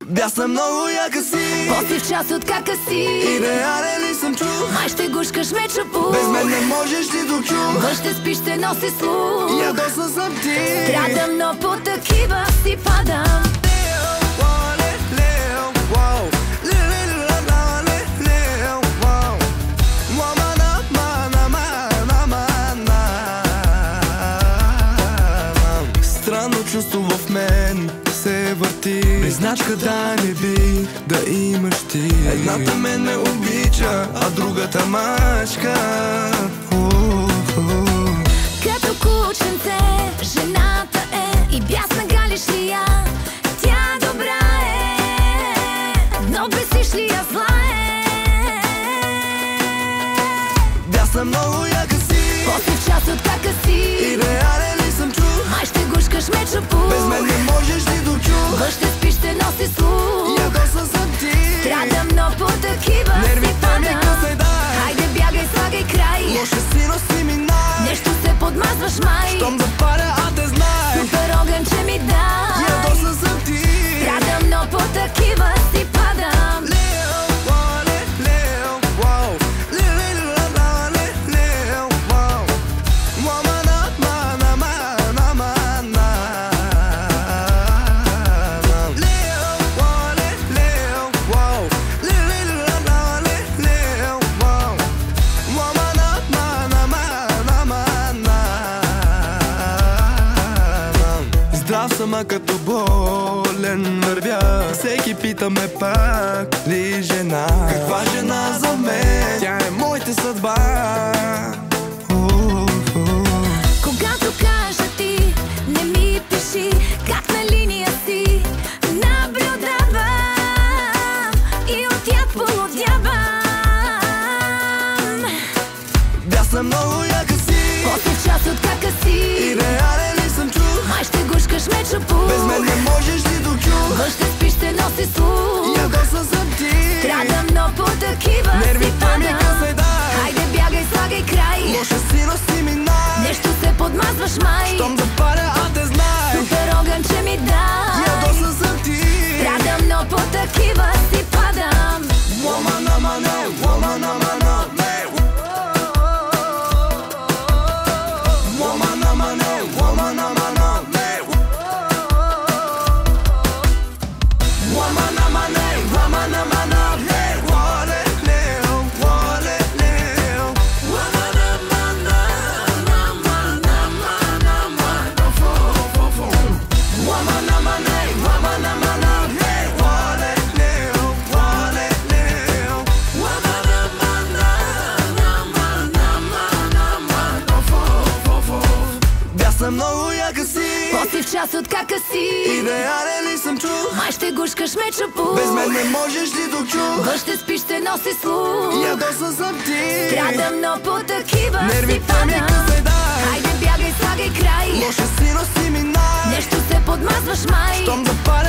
Бясна много яка си, после в част от кака си. Идеален ли съм чух? Май ще гушкаш ме чупу. Без мен не можеш ти дочух. Въж ще спиш, ще носи слух. Ядосна съм ти. Страдам, но по такива си падам. Странно чувство в мен се върти. Призначка да не би да имаш ти. Едната мен ме обича, а другата мачка. Като кученце жената е и бясна галиш ли я? Тя добра е, но бесиш ли я зла е? Бясна много яка си, после в част от кака си. Идеален ли съм чух? Май ще гушкаш ме чупу. Без мен не можеш ли дочух. Въж ще спиш, ще носи слух. Ядосна съм ти. Страдам, но по такива си Нервите ми късай дай. Хайде бягай, слагай край. Лоша си, носи ми най. Нещо се подмазваш май. Щом запаля, а те знай. Супер огън, че ми дай. Ядосна съм ти. Страдам, но по такива си падам. Здрав съм, а като болен вървя. Всеки пита ме пак ли жена. Каква жена за мен? Тя е моята съдба. Когато кажа ти, не ми пиши как на линия си. Наблюдавам и от тях полудявам. Бясна много яка си, после в част от кака си. Идеален ли съм чух? Май ще гушкаш ме чупу. Без мен не можеш ли дочух. Въж ще спиш, ще носи слух. Ядосна съм ти. Страдам, но по такива си Нервите ми късай дай. Хайде бягай, слагай край. Лоша си, носи ми най. Нещо се подмазваш май. Щом запаля, а те знай. Супер огън, че ми дай. Ядосна съм ти. Страдам, но по такива си падам. Woman, amane, woman, amane. Woman, amane, woman, amane. Woman, amane, woman, amane. Wale, leo, wale, leo. Woman, amane, woman, amane. Woman, amane, woman, amane. Wale, leo, wale, leo. Woman, amane. Бясна много яка си, После в част от кака си. Идеален ли съм чух? Май ще гушкаш ме чупу. Без мен не можеш ли дочух. Въж ще спиш, ще носи слух. Ядосна съм ти. Страдам, но по такива си Нервите ми падам. късай дай. Хайде бягай, слагай край. Лоша си, носи ми най. Нещо се подмазваш май. Щом запаля,